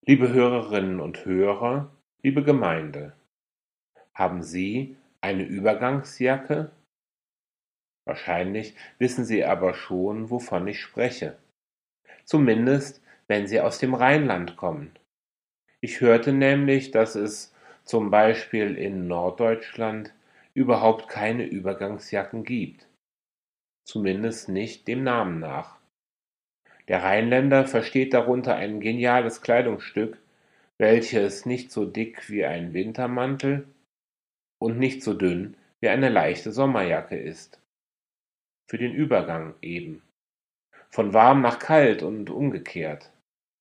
Liebe Hörerinnen und Hörer, liebe Gemeinde, haben Sie eine Übergangsjacke? Wahrscheinlich wissen Sie aber schon, wovon ich spreche. Zumindest, wenn Sie aus dem Rheinland kommen. Ich hörte nämlich, dass es zum Beispiel in Norddeutschland überhaupt keine Übergangsjacken gibt. Zumindest nicht dem Namen nach. Der Rheinländer versteht darunter ein geniales Kleidungsstück, welches nicht so dick wie ein Wintermantel und nicht so dünn wie eine leichte Sommerjacke ist. Für den Übergang eben. Von warm nach kalt und umgekehrt.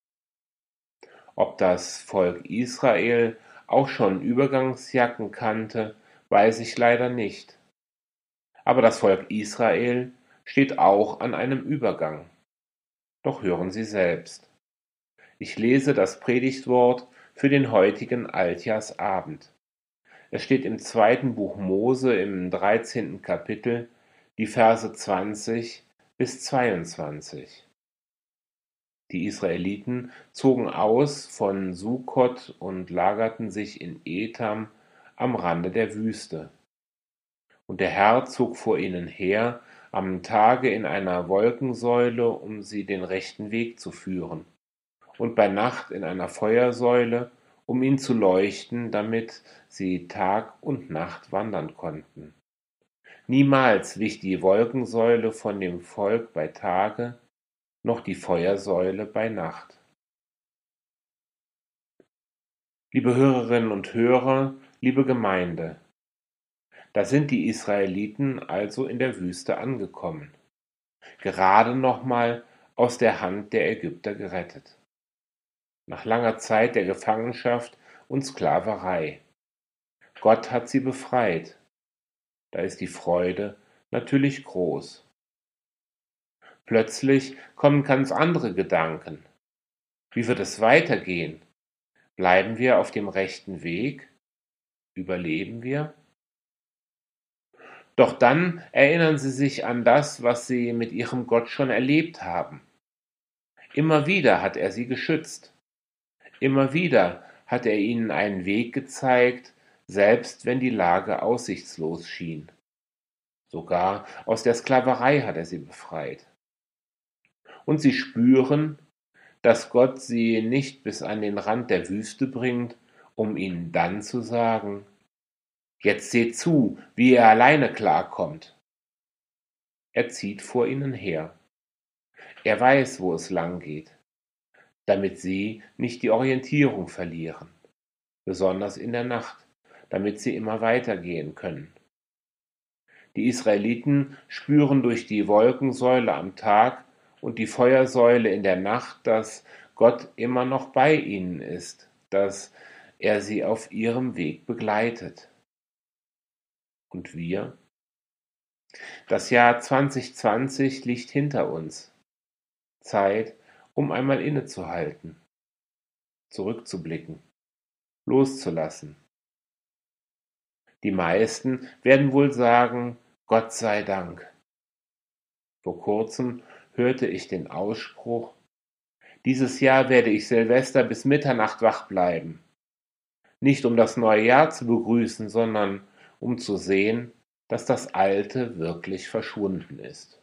Ob das Volk Israel auch schon Übergangsjacken kannte, weiß ich leider nicht. Aber das Volk Israel steht auch an einem Übergang. Doch hören Sie selbst. Ich lese das Predigtwort für den heutigen Altjahrsabend. Es steht im zweiten Buch Mose im 13. Kapitel, die Verse 20 bis 22. Die Israeliten zogen aus von Sukkot und lagerten sich in Etam am Rande der Wüste. Und der Herr zog vor ihnen her am Tage in einer Wolkensäule, um sie den rechten Weg zu führen, und bei Nacht in einer Feuersäule, um ihnen zu leuchten, damit sie Tag und Nacht wandern konnten. Niemals wich die Wolkensäule von dem Volk bei Tage, noch die Feuersäule bei Nacht. Liebe Hörerinnen und Hörer, liebe Gemeinde, da sind die Israeliten also in der Wüste angekommen, gerade nochmal aus der Hand der Ägypter gerettet. Nach langer Zeit der Gefangenschaft und Sklaverei. Gott hat sie befreit. Da ist die Freude natürlich groß. Plötzlich kommen ganz andere Gedanken. Wie wird es weitergehen? Bleiben wir auf dem rechten Weg? Überleben wir? Doch dann erinnern sie sich an das, was sie mit ihrem Gott schon erlebt haben. Immer wieder hat er sie geschützt. Immer wieder hat er ihnen einen Weg gezeigt, selbst wenn die Lage aussichtslos schien. Sogar aus der Sklaverei hat er sie befreit. Und sie spüren, dass Gott sie nicht bis an den Rand der Wüste bringt, um ihnen dann zu sagen, jetzt seht zu, wie ihr alleine klarkommt. Er zieht vor ihnen her. Er weiß, wo es lang geht, damit sie nicht die Orientierung verlieren, besonders in der Nacht, damit sie immer weitergehen können. Die Israeliten spüren durch die Wolkensäule am Tag und die Feuersäule in der Nacht, dass Gott immer noch bei ihnen ist, dass er sie auf ihrem Weg begleitet. Und wir? Das Jahr 2020 liegt hinter uns. Zeit, um einmal innezuhalten, zurückzublicken, loszulassen. Die meisten werden wohl sagen, Gott sei Dank. Vor kurzem hörte ich den Ausspruch, dieses Jahr werde ich Silvester bis Mitternacht wach bleiben. Nicht um das neue Jahr zu begrüßen, sondern um zu sehen, dass das Alte wirklich verschwunden ist.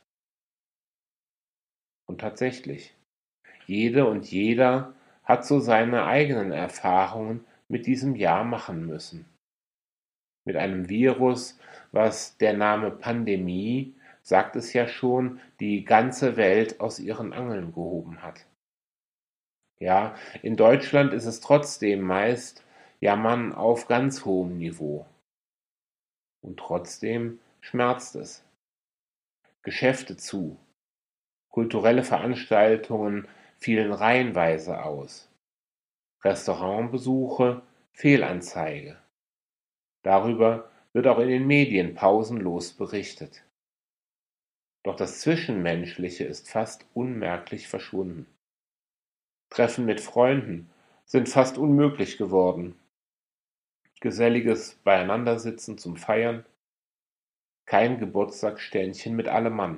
Und tatsächlich, jede und jeder hat so seine eigenen Erfahrungen mit diesem Jahr machen müssen. Mit einem Virus, was der Name Pandemie, sagt es ja schon, die ganze Welt aus ihren Angeln gehoben hat. Ja, in Deutschland ist es trotzdem meist Jammern auf ganz hohem Niveau. Und trotzdem schmerzt es. Geschäfte zu, kulturelle Veranstaltungen fielen reihenweise aus, Restaurantbesuche, Fehlanzeige. Darüber wird auch in den Medien pausenlos berichtet. Doch das Zwischenmenschliche ist fast unmerklich verschwunden. Treffen mit Freunden sind fast unmöglich geworden. Geselliges Beieinandersitzen zum Feiern, kein Geburtstagsständchen mit allem Mann.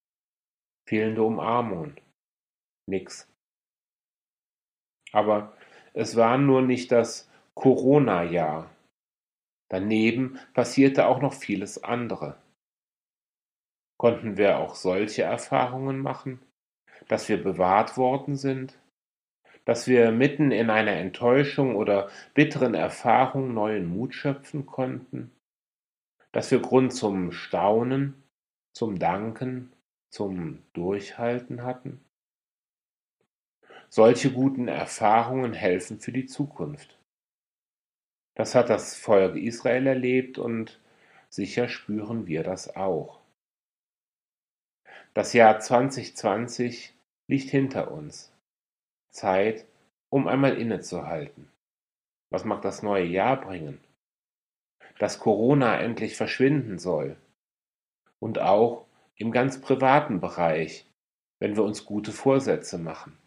Fehlende Umarmungen, nix. Aber Es war nur nicht das Corona-Jahr. Daneben passierte auch noch vieles andere. Konnten wir auch solche Erfahrungen machen, dass wir bewahrt worden sind, dass wir mitten in einer Enttäuschung oder bitteren Erfahrung neuen Mut schöpfen konnten, dass wir Grund zum Staunen, zum Danken, zum Durchhalten hatten? Solche guten Erfahrungen helfen für die Zukunft. Das hat das Volk Israel erlebt und sicher spüren wir das auch. Das Jahr 2020 liegt hinter uns. Zeit, um einmal innezuhalten. Was mag das neue Jahr bringen? Dass Corona endlich verschwinden soll. Und auch im ganz privaten Bereich, wenn wir uns gute Vorsätze machen.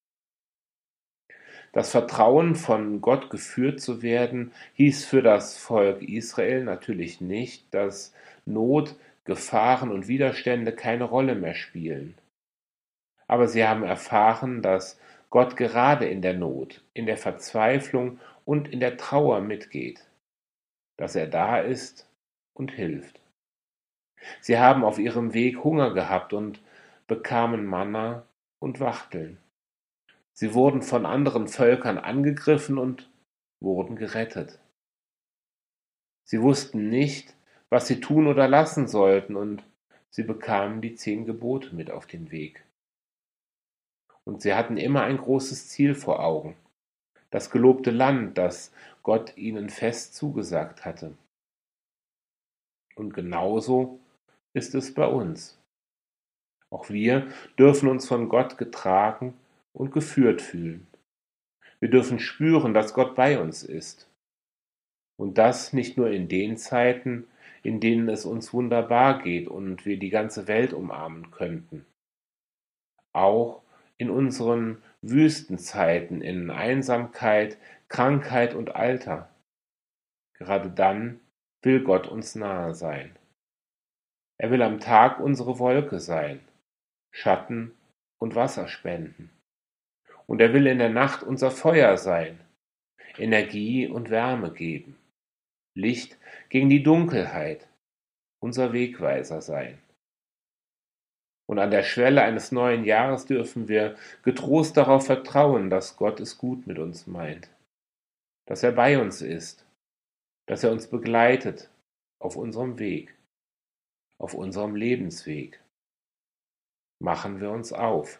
Das Vertrauen, von Gott geführt zu werden, hieß für das Volk Israel natürlich nicht, dass Not, Gefahren und Widerstände keine Rolle mehr spielen. Aber sie haben erfahren, dass Gott gerade in der Not, in der Verzweiflung und in der Trauer mitgeht, dass er da ist und hilft. Sie haben auf ihrem Weg Hunger gehabt und bekamen Manna und Wachteln. Sie wurden von anderen Völkern angegriffen und wurden gerettet. Sie wussten nicht, was sie tun oder lassen sollten, und sie bekamen die 10 Gebote mit auf den Weg. Und sie hatten immer ein großes Ziel vor Augen, das gelobte Land, das Gott ihnen fest zugesagt hatte. Und genauso ist es bei uns. Auch wir dürfen uns von Gott getragen und geführt fühlen. Wir dürfen spüren, dass Gott bei uns ist. Und das nicht nur in den Zeiten, in denen es uns wunderbar geht und wir die ganze Welt umarmen könnten. Auch in unseren Wüstenzeiten, in Einsamkeit, Krankheit und Alter. Gerade dann will Gott uns nahe sein. Er will am Tag unsere Wolke sein, Schatten und Wasser spenden. Und er will in der Nacht unser Feuer sein, Energie und Wärme geben, Licht gegen die Dunkelheit, unser Wegweiser sein. Und an der Schwelle eines neuen Jahres dürfen wir getrost darauf vertrauen, dass Gott es gut mit uns meint, dass er bei uns ist, dass er uns begleitet auf unserem Weg, auf unserem Lebensweg. Machen wir uns auf.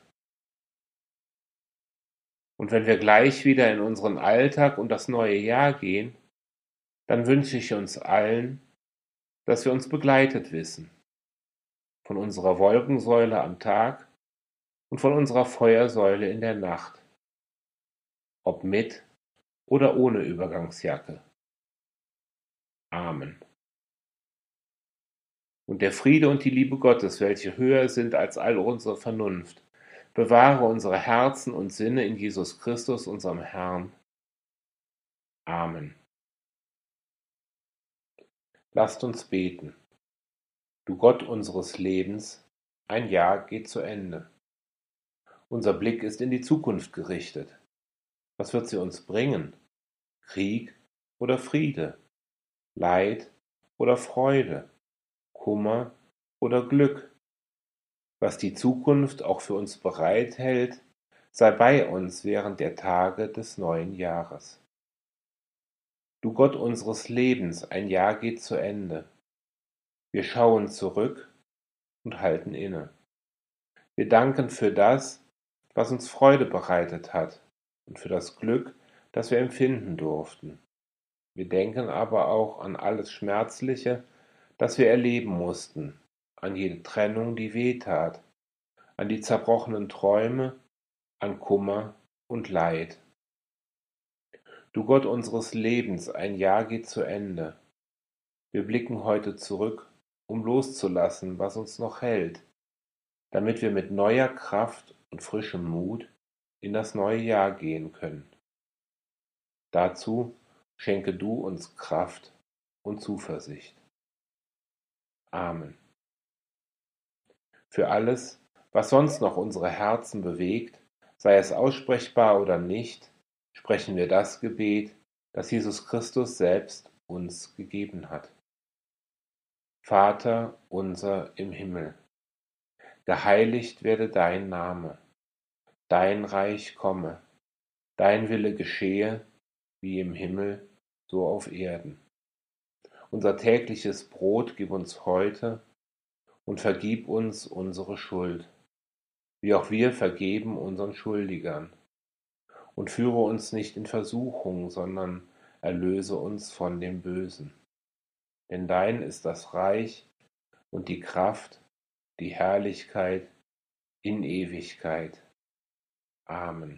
Und wenn wir gleich wieder in unseren Alltag und das neue Jahr gehen, dann wünsche ich uns allen, dass wir uns begleitet wissen, von unserer Wolkensäule am Tag und von unserer Feuersäule in der Nacht, ob mit oder ohne Übergangsjacke. Amen. Und der Friede und die Liebe Gottes, welche höher sind als all unsere Vernunft, bewahre unsere Herzen und Sinne in Jesus Christus, unserem Herrn. Amen. Lasst uns beten. Du Gott unseres Lebens, ein Jahr geht zu Ende. Unser Blick ist in die Zukunft gerichtet. Was wird sie uns bringen? Krieg oder Friede? Leid oder Freude? Kummer oder Glück? Was die Zukunft auch für uns bereithält, sei bei uns während der Tage des neuen Jahres. Du Gott unseres Lebens, ein Jahr geht zu Ende. Wir schauen zurück und halten inne. Wir danken für das, was uns Freude bereitet hat, und für das Glück, das wir empfinden durften. Wir denken aber auch an alles Schmerzliche, das wir erleben mussten, an jede Trennung, die wehtat, an die zerbrochenen Träume, an Kummer und Leid. Du Gott unseres Lebens, ein Jahr geht zu Ende. Wir blicken heute zurück, um loszulassen, was uns noch hält, damit wir mit neuer Kraft und frischem Mut in das neue Jahr gehen können. Dazu schenke du uns Kraft und Zuversicht. Amen. Für alles, was sonst noch unsere Herzen bewegt, sei es aussprechbar oder nicht, sprechen wir das Gebet, das Jesus Christus selbst uns gegeben hat. Vater unser im Himmel, geheiligt werde dein Name, dein Reich komme, dein Wille geschehe, wie im Himmel, so auf Erden. Unser tägliches Brot gib uns heute und vergib uns unsere Schuld, wie auch wir vergeben unseren Schuldigern. Und führe uns nicht in Versuchung, sondern erlöse uns von dem Bösen. Denn dein ist das Reich und die Kraft, die Herrlichkeit in Ewigkeit. Amen.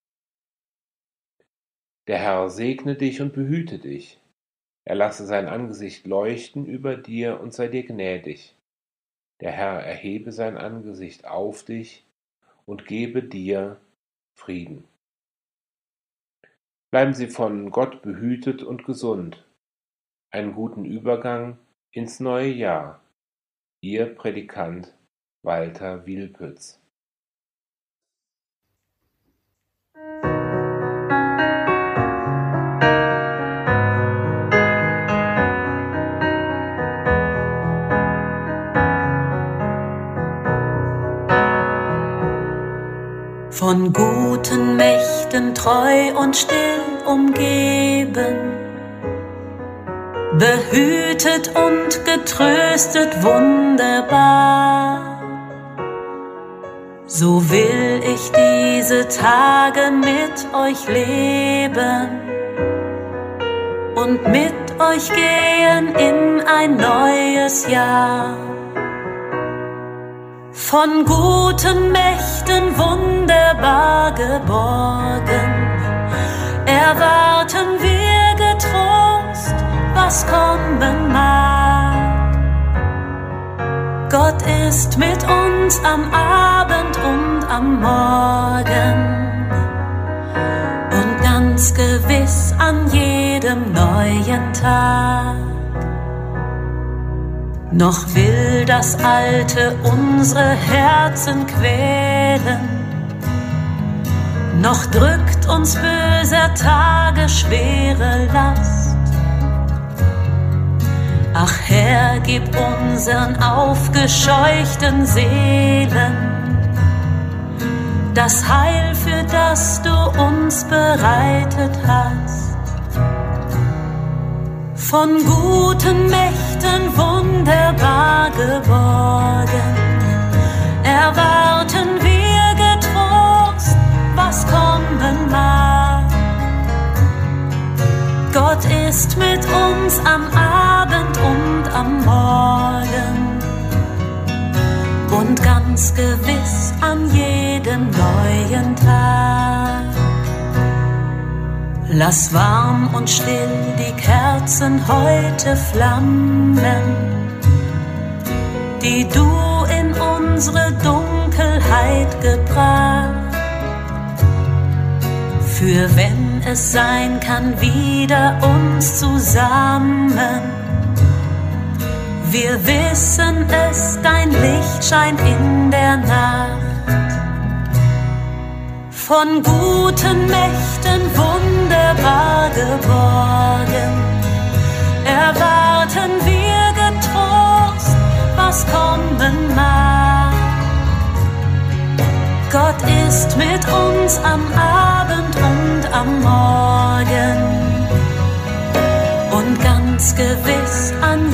Der Herr segne dich und behüte dich. Er lasse sein Angesicht leuchten über dir und sei dir gnädig. Der Herr erhebe sein Angesicht auf dich und gebe dir Frieden. Bleiben Sie von Gott behütet und gesund. Einen guten Übergang ins neue Jahr. Ihr Predikant Walter Wielpütz. Von guten Mächten treu und still umgeben, behütet und getröstet wunderbar. So will ich diese Tage mit euch leben und mit euch gehen in ein neues Jahr. Von guten Mächten wunderbar geborgen, erwarten wir getrost, was kommen mag. Gott ist mit uns am Abend und am Morgen und ganz gewiss an jedem neuen Tag. Noch will das Alte unsere Herzen quälen, noch drückt uns böser Tage schwere Last. Ach Herr, gib unseren aufgescheuchten Seelen das Heil, für das du uns bereitet hast. Von guten Mächten wunderbar geborgen, erwarten wir getrost, was kommen mag. Gott ist mit uns am Abend und am Morgen und ganz gewiss an jedem neuen Tag. Lass warm und still die Kerzen heute flammen, die du in unsere Dunkelheit gebracht. Für wenn es sein kann, wieder uns zusammen. Wir wissen es, dein Licht scheint in der Nacht. Von guten Mächten wunderbar geborgen, erwarten wir getrost, was kommen mag. Gott ist mit uns am Abend und am Morgen und ganz gewiss an